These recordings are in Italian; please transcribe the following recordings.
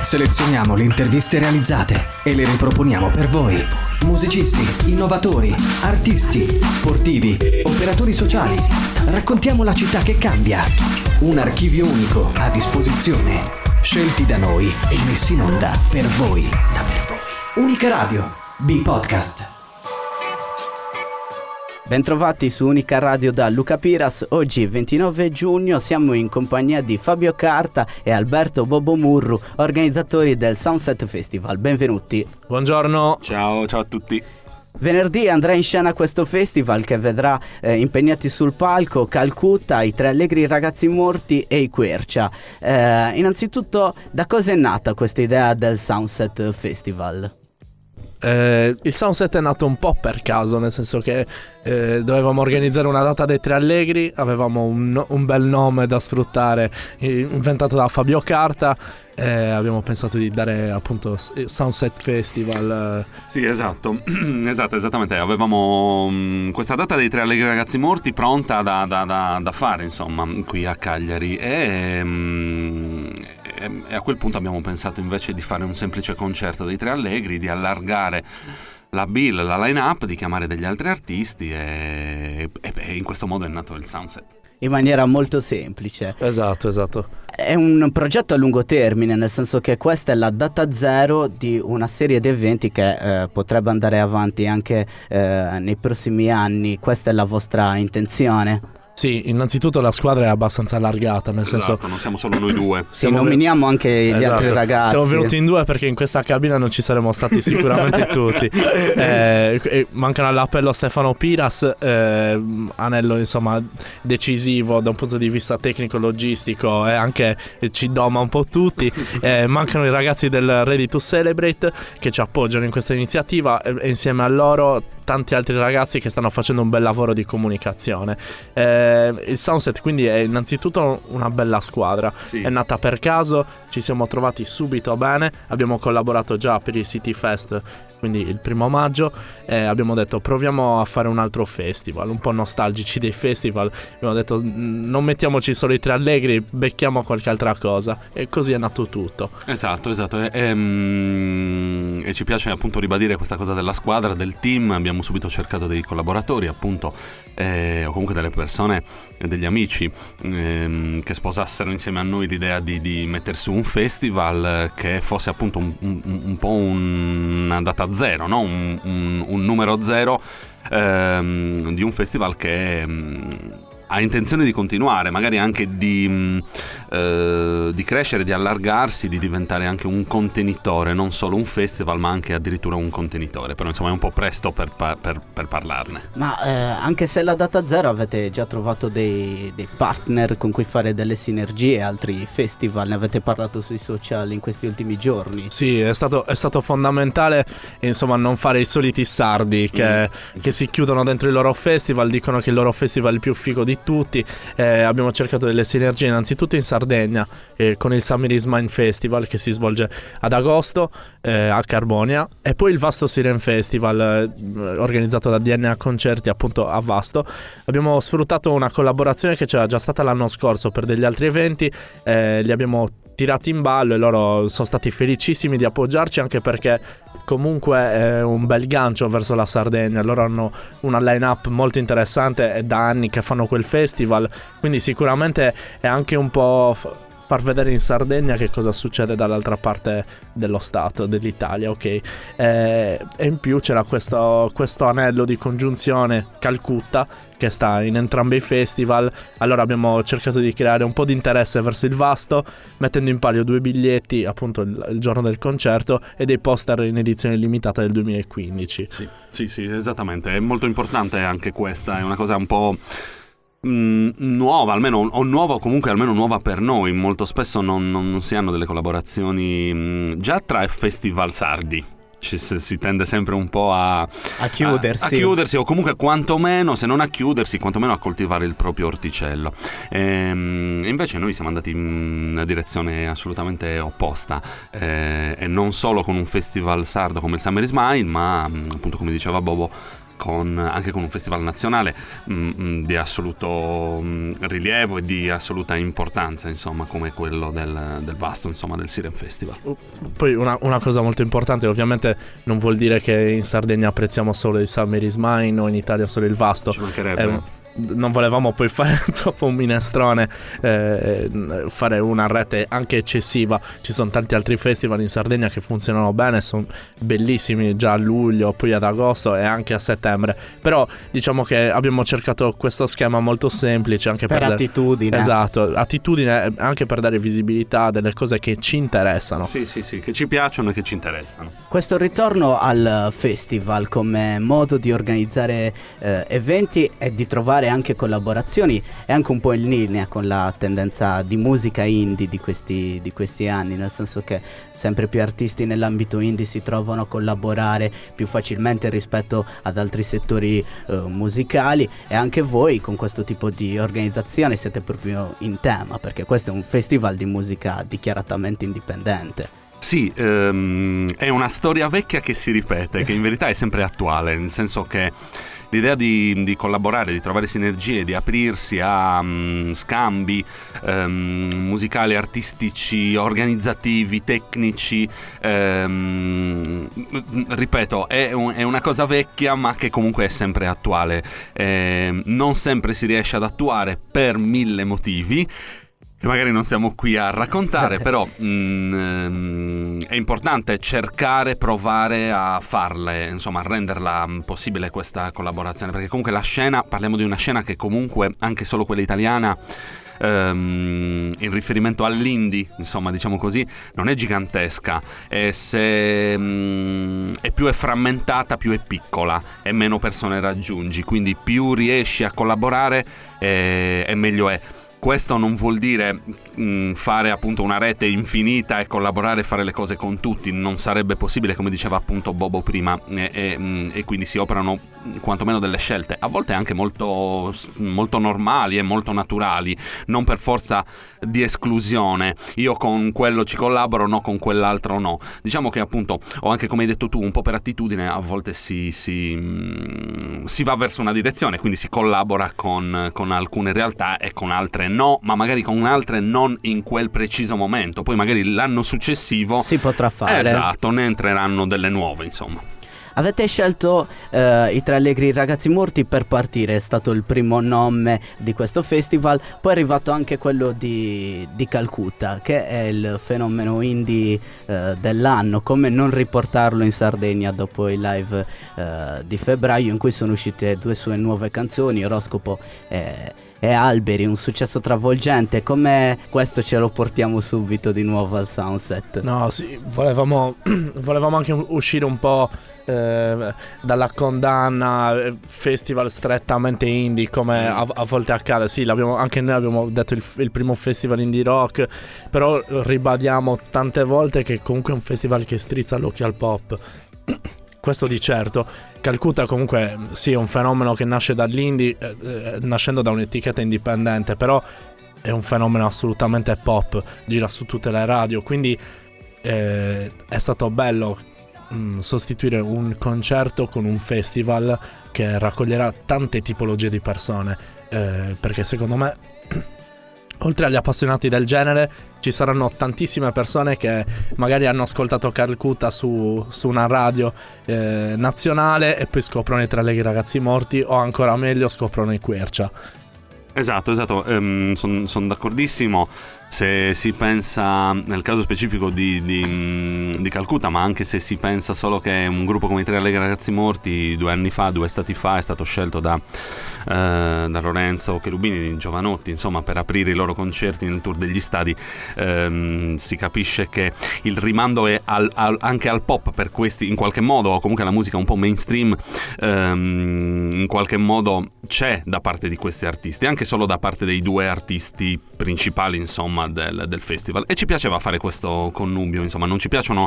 Selezioniamo le interviste realizzate e le riproponiamo per voi. Musicisti, innovatori, artisti, sportivi, operatori sociali. Raccontiamo la città che cambia. Un archivio unico a disposizione. Scelti da noi e messi in onda per voi. Unica Radio, B-Podcast. Bentrovati su Unica Radio da Luca Piras. Oggi 29 giugno siamo in compagnia di Fabio Carta e Alberto Bobo Murru, organizzatori del Sunset Festival. Benvenuti. Buongiorno. Ciao a tutti. Venerdì andrà in scena questo festival che vedrà impegnati sul palco Calcutta, i Tre Allegri Ragazzi Morti e i Quercia. Innanzitutto, da cosa è nata questa idea del Sunset Festival? Il Sunset è nato un po' per caso, nel senso che dovevamo organizzare una data dei Tre Allegri, avevamo un bel nome da sfruttare inventato da Fabio Carta. Abbiamo pensato di dare appunto Sunset Festival. Sì, esattamente. Avevamo questa data dei Tre Allegri Ragazzi Morti pronta da fare, insomma, qui a Cagliari e a quel punto abbiamo pensato invece di fare un semplice concerto dei Tre Allegri, di allargare la bill, la line-up, di chiamare degli altri artisti e in questo modo è nato il Sunset. In maniera molto semplice. Esatto. È un progetto a lungo termine, nel senso che questa è la data zero di una serie di eventi che potrebbe andare avanti anche nei prossimi anni. Questa è la vostra intenzione? Sì, innanzitutto la squadra è abbastanza allargata, nel senso non siamo solo noi due. Sì, nominiamo anche gli altri ragazzi. Siamo venuti in due perché in questa cabina non ci saremmo stati sicuramente tutti. Mancano all'appello Stefano Piras, anello insomma decisivo da un punto di vista tecnico-logistico e anche ci doma un po' tutti. Mancano i ragazzi del Ready to Celebrate che ci appoggiano in questa iniziativa e insieme a loro tanti altri ragazzi che stanno facendo un bel lavoro di comunicazione. Il Sunset quindi è innanzitutto una bella squadra, sì. È nata per caso, ci siamo trovati subito bene, abbiamo collaborato già per il City Fest, quindi il 1 maggio, abbiamo detto proviamo a fare un altro festival, un po' nostalgici dei festival, abbiamo detto non mettiamoci solo i Tre Allegri, becchiamo qualche altra cosa e così è nato tutto. Esatto e ci piace appunto ribadire questa cosa della squadra, del team. Abbiamo subito cercato dei collaboratori appunto o comunque delle persone, degli amici che sposassero insieme a noi l'idea di mettere su un festival che fosse appunto un po' una data zero, no? un numero zero di un festival che ha intenzione di continuare, magari anche di crescere, di allargarsi, di diventare anche un contenitore, non solo un festival ma anche addirittura un contenitore, però insomma è un po' presto per parlarne. Ma anche se la data zero avete già trovato dei partner con cui fare delle sinergie, altri festival, ne avete parlato sui social in questi ultimi giorni? Sì, è stato fondamentale insomma non fare i soliti sardi che si chiudono dentro il loro festival, dicono che il loro festival è il più figo di tutti. Abbiamo cercato delle sinergie innanzitutto in Sardegna con il Summer is Mine Festival che si svolge ad agosto a Carbonia, e poi il Vasto Siren Festival organizzato da DNA Concerti appunto a Vasto. Abbiamo sfruttato una collaborazione che c'era già stata l'anno scorso per degli altri eventi, li abbiamo tirati in ballo e loro sono stati felicissimi di appoggiarci, anche perché comunque è un bel gancio verso la Sardegna. Loro hanno una line-up molto interessante, è da anni che fanno quel festival, quindi sicuramente è anche un po' far vedere in Sardegna che cosa succede dall'altra parte dello stato, dell'Italia, ok? E in più c'era questo anello di congiunzione Calcutta che sta in entrambi i festival. Allora abbiamo cercato di creare un po' di interesse verso il Vasto, mettendo in palio 2 biglietti appunto il giorno del concerto e dei poster in edizione limitata del 2015. Sì, esattamente, è molto importante anche questa, è una cosa un po' nuova, almeno nuova per noi. Molto spesso non si hanno delle collaborazioni già tra festival sardi. Si tende sempre un po' a chiudersi o comunque quantomeno, se non a chiudersi, quantomeno a coltivare il proprio orticello. E invece noi siamo andati in una direzione assolutamente opposta, e non solo con un festival sardo come il Summer is Mine, ma appunto, come diceva Bobo, anche con un festival nazionale di assoluto rilievo e di assoluta importanza, insomma, come quello del Vasto, insomma, del Siren Festival. Poi una cosa molto importante, ovviamente non vuol dire che in Sardegna apprezziamo solo il Summer is Mine o in Italia solo il Vasto. Ci mancherebbe. Non volevamo poi fare troppo un minestrone, fare una rete anche eccessiva. Ci sono tanti altri festival in Sardegna che funzionano bene, sono bellissimi già a luglio, poi ad agosto e anche a settembre. Però diciamo che abbiamo cercato questo schema molto semplice anche per attitudine. Esatto, attitudine, anche per dare visibilità a delle cose che ci interessano. Sì, che ci piacciono e che ci interessano. Questo ritorno al festival come modo di organizzare eventi e di trovare anche collaborazioni è anche un po' in linea con la tendenza di musica indie di questi anni, nel senso che sempre più artisti nell'ambito indie si trovano a collaborare più facilmente rispetto ad altri settori musicali, e anche voi con questo tipo di organizzazione siete proprio in tema, perché questo è un festival di musica dichiaratamente indipendente. Sì, è una storia vecchia che si ripete, che in verità è sempre attuale, nel senso che l'idea di collaborare, di trovare sinergie, di aprirsi a scambi musicali, artistici, organizzativi, tecnici, ripeto, è una cosa vecchia ma che comunque è sempre attuale. Non sempre si riesce ad attuare per 1000 motivi che magari non siamo qui a raccontare, però è importante cercare, provare a farle, insomma, a renderla possibile questa collaborazione, perché comunque la scena, parliamo di una scena che comunque, anche solo quella italiana, in riferimento all'indie, insomma, diciamo così, non è gigantesca, e se è più è frammentata, più è piccola e meno persone raggiungi, quindi più riesci a collaborare e meglio è. Questo non vuol dire fare appunto una rete infinita e collaborare e fare le cose con tutti, non sarebbe possibile, come diceva appunto Bobo prima, e quindi si operano quantomeno delle scelte, a volte anche molto, molto normali e molto naturali, non per forza di esclusione, io con quello ci collaboro, no, con quell'altro no. Diciamo che appunto, o anche come hai detto tu, un po' per attitudine, a volte si va verso una direzione, quindi si collabora con alcune realtà e con altre no, ma magari con altre non in quel preciso momento, poi magari l'anno successivo si potrà fare. Esatto, ne entreranno delle nuove, insomma. Avete scelto i Tre Allegri Ragazzi Morti per partire, è stato il primo nome di questo festival, poi è arrivato anche quello di Calcutta, che è il fenomeno indie dell'anno. Come non riportarlo in Sardegna dopo il live di febbraio in cui sono uscite 2 sue nuove canzoni, Oroscopo e Alberi, un successo travolgente. Come questo ce lo portiamo subito di nuovo al Soundset? No, sì, volevamo anche uscire un po' dalla condanna festival strettamente indie come a volte accade. Sì, anche noi abbiamo detto il primo festival indie rock, però ribadiamo tante volte che comunque è un festival che strizza l'occhio al pop. Questo di certo. Calcutta comunque sì, è un fenomeno che nasce dall'indie, nascendo da un'etichetta indipendente, però è un fenomeno assolutamente pop, gira su tutte le radio, quindi è stato bello sostituire un concerto con un festival che raccoglierà tante tipologie di persone, perché secondo me oltre agli appassionati del genere ci saranno tantissime persone che magari hanno ascoltato Calcutta su una radio nazionale e poi scoprono i Tre Allegri Ragazzi Morti, o ancora meglio scoprono i Quercia. Esatto, sono d'accordissimo. Se si pensa nel caso specifico di Calcutta, ma anche se si pensa solo che un gruppo come i Tre Allegri Ragazzi Morti 2 estati fa è stato scelto da Lorenzo Cherubini di Giovanotti, insomma, per aprire i loro concerti nel tour degli stadi, si capisce che il rimando è anche al pop per questi, in qualche modo, o comunque alla musica un po' mainstream, in qualche modo c'è da parte di questi artisti, anche solo da parte dei 2 artisti principali, insomma, insomma del festival, e ci piaceva fare questo connubio, insomma non ci piacciono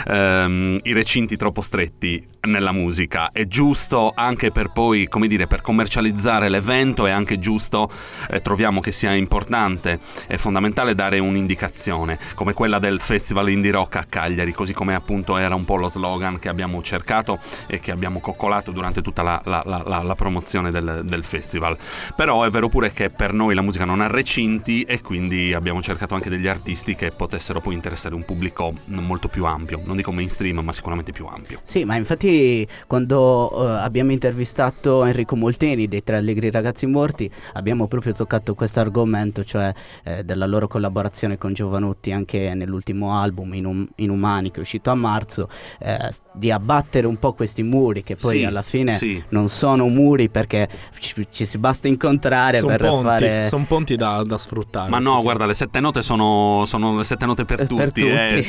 i recinti troppo stretti nella musica. È giusto anche per poi, come dire, per commercializzare l'evento, è anche giusto, troviamo che sia importante e fondamentale dare un'indicazione come quella del Festival Indie Rock a Cagliari, così come appunto era un po' lo slogan che abbiamo cercato e che abbiamo coccolato durante tutta la promozione del festival. Però è vero pure che per noi la musica non ha recinti, e quindi abbiamo cercato anche degli artisti che potessero poi interessare un pubblico molto più ampio, non dico mainstream ma sicuramente più ampio. Sì, ma infatti quando abbiamo intervistato Enrico Molteni dei Tre Allegri Ragazzi Morti abbiamo proprio toccato questo argomento, cioè della loro collaborazione con Giovanotti anche nell'ultimo album Inumani, che è uscito a marzo, di abbattere un po' questi muri che poi alla fine non sono muri, perché ci si basta incontrare sono ponti da sfruttare. Ma no, guarda, le 7 note sono le 7 note per tutti.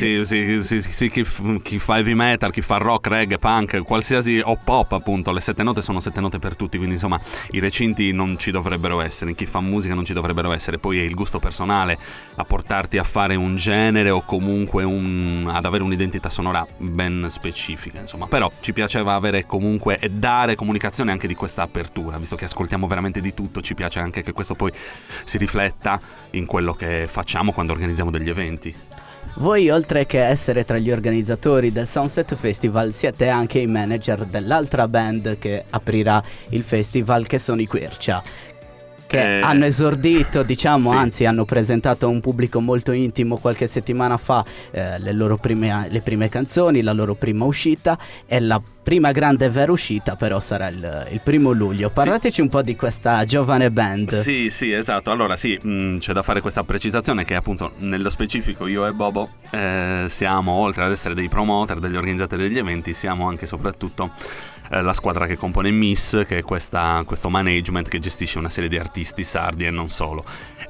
Sì, chi fa heavy metal, chi fa rock, reggae, punk, qualsiasi, o pop appunto, le 7 note sono 7 note per tutti, quindi insomma i recinti non ci dovrebbero essere, in chi fa musica non ci dovrebbero essere. Poi è il gusto personale a portarti a fare un genere o comunque ad avere un'identità sonora ben specifica, insomma. Però ci piaceva avere comunque e dare comunicazione anche di questa apertura, visto che ascoltiamo veramente di tutto. Ci piace anche che questo poi si rifletta in quello che facciamo quando organizziamo degli eventi. Voi, oltre che essere tra gli organizzatori del Soundset Festival, siete anche i manager dell'altra band che aprirà il festival, che sono i Quercia, che hanno esordito, diciamo, anzi hanno presentato a un pubblico molto intimo qualche settimana fa le prime canzoni, la loro prima uscita, e la prima grande vera uscita però sarà il 1° luglio. Parlateci un po' di questa giovane band. Sì, esatto. Allora c'è da fare questa precisazione che appunto nello specifico io e Bobo siamo, oltre ad essere dei promoter, degli organizzatori degli eventi, siamo anche e soprattutto la squadra che compone Miss, che è questo management che gestisce una serie di artisti sardi e non solo.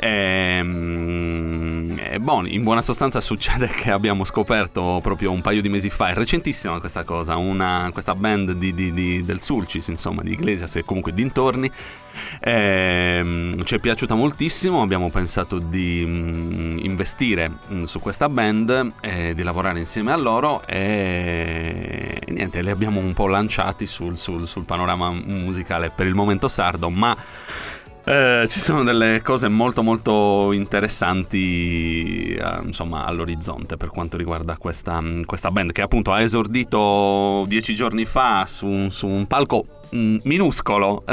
In buona sostanza succede che abbiamo scoperto proprio un paio di mesi fa, è recentissima questa cosa, questa band del Sulcis, insomma, di Iglesias e comunque dintorni. Ci è piaciuta moltissimo, abbiamo pensato di investire su questa band e di lavorare insieme a loro, e niente, li abbiamo un po' lanciati sul panorama musicale per il momento sardo, ma ci sono delle cose molto molto interessanti insomma all'orizzonte per quanto riguarda questa band, che appunto ha esordito 10 giorni fa su un palco minuscolo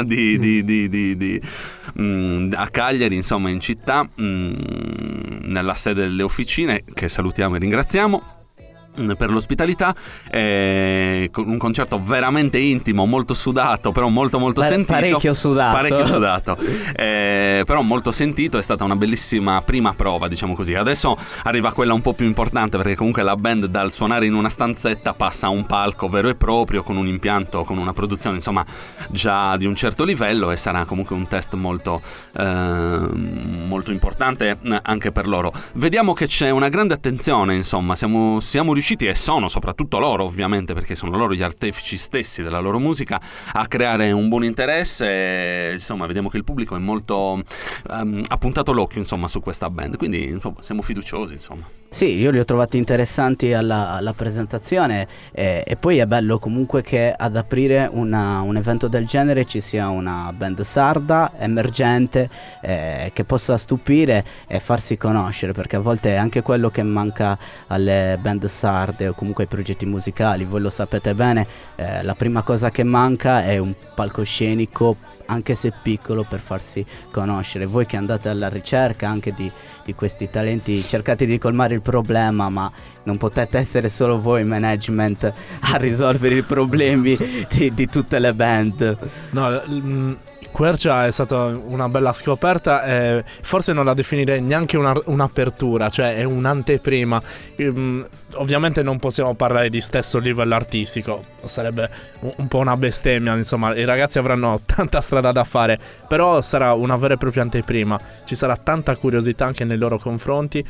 a Cagliari, insomma, in città, nella sede delle officine, che salutiamo e ringraziamo per l'ospitalità, con un concerto veramente intimo, molto sudato, però molto sentito, parecchio sudato, però molto sentito. È stata una bellissima prima prova, diciamo così. Adesso arriva quella un po' più importante, perché comunque la band dal suonare in una stanzetta passa a un palco vero e proprio, con un impianto, con una produzione insomma già di un certo livello, e sarà comunque un test molto importante anche per loro. Vediamo che c'è una grande attenzione, insomma, siamo riusciti, e sono soprattutto loro, ovviamente, perché sono loro gli artefici stessi della loro musica, a creare un buon interesse, e, insomma, vediamo che il pubblico è molto ha puntato l'occhio, insomma, su questa band, quindi insomma, siamo fiduciosi, insomma. Sì, io li ho trovati interessanti alla presentazione, e poi è bello comunque che ad aprire un evento del genere ci sia una band sarda, emergente, che possa stupire e farsi conoscere, perché a volte è anche quello che manca alle band sarde o comunque ai progetti musicali. Voi lo sapete bene, la prima cosa che manca è un palcoscenico, anche se piccolo, per farsi conoscere. Voi che andate alla ricerca anche di questi talenti, cercate di colmare il problema, ma non potete essere solo voi management a risolvere i problemi di tutte le band. No, Quercia è stata una bella scoperta, e forse non la definirei neanche un'apertura, cioè è un'anteprima. Ovviamente non possiamo parlare di stesso livello artistico, sarebbe un po' una bestemmia, insomma, i ragazzi avranno tanta strada da fare, però sarà una vera e propria anteprima, ci sarà tanta curiosità anche nei loro confronti.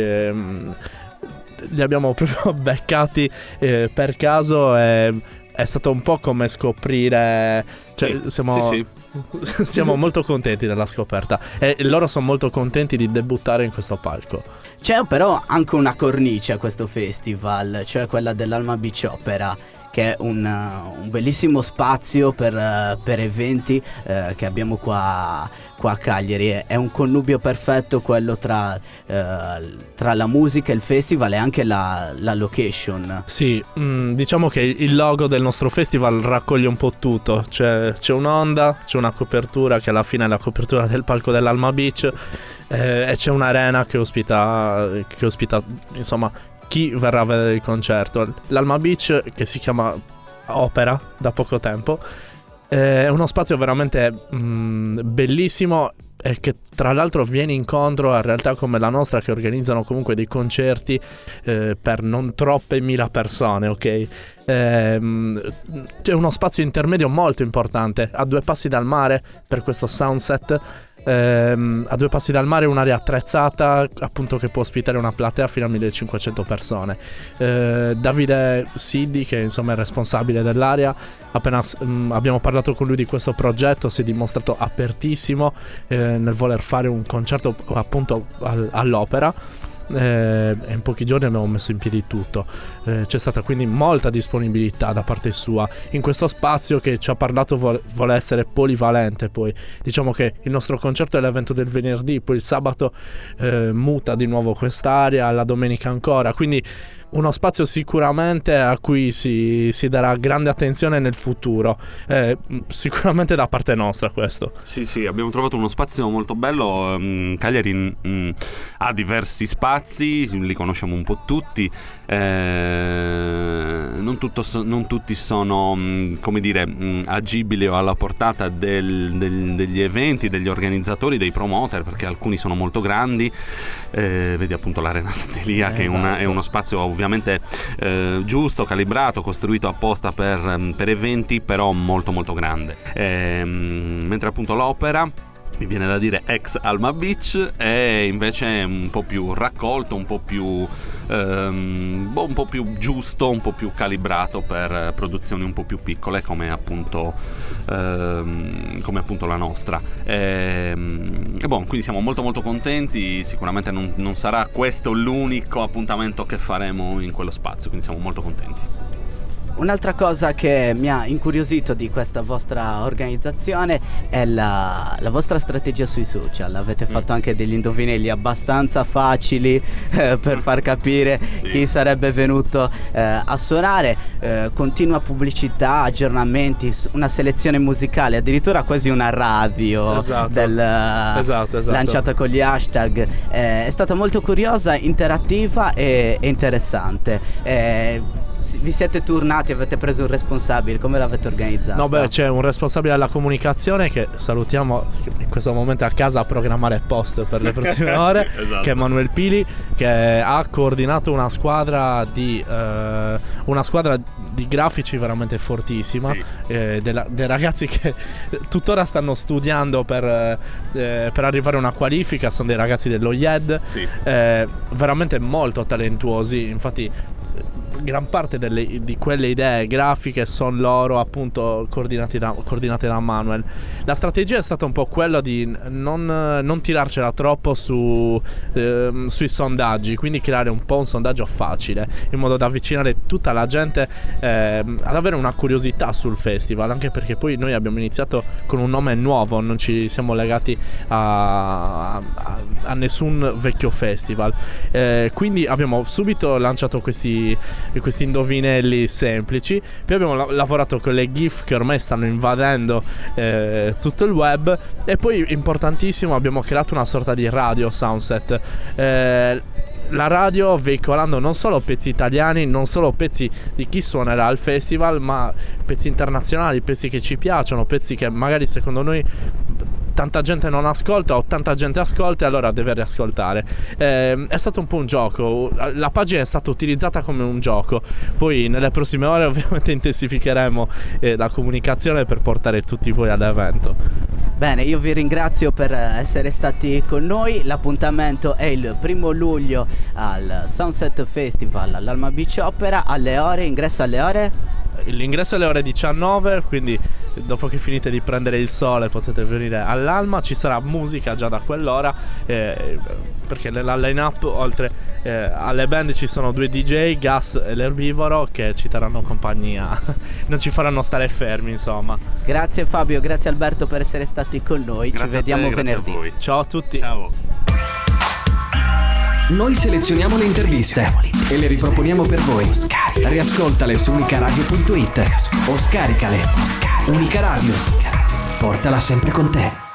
Li abbiamo proprio beccati per caso, è stato un po' come scoprire, cioè, siamo molto contenti della scoperta e loro sono molto contenti di debuttare in questo palco. C'è però anche una cornice a questo festival, cioè quella dell'Alma Beach Opera, che è un bellissimo spazio per eventi che abbiamo qua a Cagliari. È un connubio perfetto quello tra la musica, il festival e anche la location. Sì, diciamo che il logo del nostro festival raccoglie un po' tutto. C'è un'onda, c'è una copertura che alla fine è la copertura del palco dell'Alma Beach, e c'è un'arena che ospita insomma chi verrà a vedere il concerto. L'Alma Beach, che si chiama Opera da poco tempo, è uno spazio veramente bellissimo e che tra l'altro viene incontro a realtà come la nostra, che organizzano comunque dei concerti per non troppe mila persone, ok? C'è uno spazio intermedio molto importante, a 2 passi dal mare per questo soundset. A 2 passi dal mare, un'area attrezzata appunto che può ospitare una platea fino a 1500 persone. Davide Siddi, che insomma è il responsabile dell'area, appena abbiamo parlato con lui di questo progetto, si è dimostrato apertissimo nel voler fare un concerto appunto all'Opera. E in pochi giorni abbiamo messo in piedi tutto. C'è stata quindi molta disponibilità da parte sua in questo spazio che ci ha parlato vuole essere polivalente. Poi diciamo che il nostro concerto è l'evento del venerdì, poi il sabato muta di nuovo quest'area, la domenica ancora, quindi uno spazio sicuramente a cui si darà grande attenzione nel futuro, sicuramente da parte nostra questo. Sì, abbiamo trovato uno spazio molto bello. Cagliari ha diversi spazi, li conosciamo un po' tutti, non tutti sono come dire agibili o alla portata degli eventi, degli organizzatori, dei promoter, perché alcuni sono molto grandi. Vedi appunto l'Arena Sant'Elia, che è uno spazio ovviamente giusto, calibrato, costruito apposta per eventi, però molto molto grande, mentre appunto l'Opera, mi viene da dire ex Alma Beach, è invece un po' più raccolto, un po' più giusto, un po' più calibrato per produzioni un po' più piccole come appunto la nostra. Quindi siamo molto molto contenti. Sicuramente non sarà questo l'unico appuntamento che faremo in quello spazio, quindi siamo molto contenti. Un'altra cosa che mi ha incuriosito di questa vostra organizzazione è la vostra strategia sui social. Avete fatto anche degli indovinelli abbastanza facili per far capire chi sarebbe venuto a suonare. Continua pubblicità, aggiornamenti, una selezione musicale, addirittura quasi una radio. Esatto. Lanciata con gli hashtag. È stata molto curiosa, interattiva e interessante. Vi siete turnati, avete preso un responsabile, come l'avete organizzato? No, c'è un responsabile della comunicazione che salutiamo in questo momento a casa a programmare post per le prossime ore. Esatto. Che è Emanuele Pili, che ha coordinato una squadra di grafici veramente fortissima, dei ragazzi che tuttora stanno studiando per arrivare a una qualifica. Sono dei ragazzi dello IED, veramente molto talentuosi. Infatti gran parte di quelle idee grafiche sono loro appunto coordinate da Manuel. La strategia è stata un po' quella di non tirarcela troppo sui sondaggi, quindi creare un po' un sondaggio facile, in modo da avvicinare tutta la gente ad avere una curiosità sul festival, anche perché poi noi abbiamo iniziato con un nome nuovo, non ci siamo legati a nessun vecchio festival, quindi abbiamo subito lanciato questi indovinelli semplici. Poi abbiamo lavorato con le GIF che ormai stanno invadendo tutto il web, e poi importantissimo abbiamo creato una sorta di radio soundset, la radio veicolando non solo pezzi italiani, non solo pezzi di chi suonerà al festival, ma pezzi internazionali, pezzi che ci piacciono, pezzi che magari secondo noi tanta gente non ascolta o tanta gente ascolta e allora deve riascoltare. È stato un po' un gioco, la pagina è stata utilizzata come un gioco. Poi nelle prossime ore ovviamente intensificheremo la comunicazione per portare tutti voi all'evento. Bene, io vi ringrazio per essere stati con noi. L'appuntamento è il 1 luglio al Sunset Festival all'Alma Beach Opera, alle ore, ingresso alle ore? L'ingresso è alle ore 19, quindi dopo che finite di prendere il sole potete venire all'Alma. Ci sarà musica già da quell'ora, perché nella line-up oltre alle band ci sono 2 DJ, Gas e l'Erbivoro, che ci terranno compagnia, non ci faranno stare fermi, insomma. Grazie Fabio, grazie Alberto per essere stati con noi. Grazie ci vediamo a te, venerdì. grazie a voi. Ciao a tutti. Ciao. Noi selezioniamo le interviste e le riproponiamo per voi. Riascoltale su unicaradio.it o scaricale. Unica Radio. Portala sempre con te.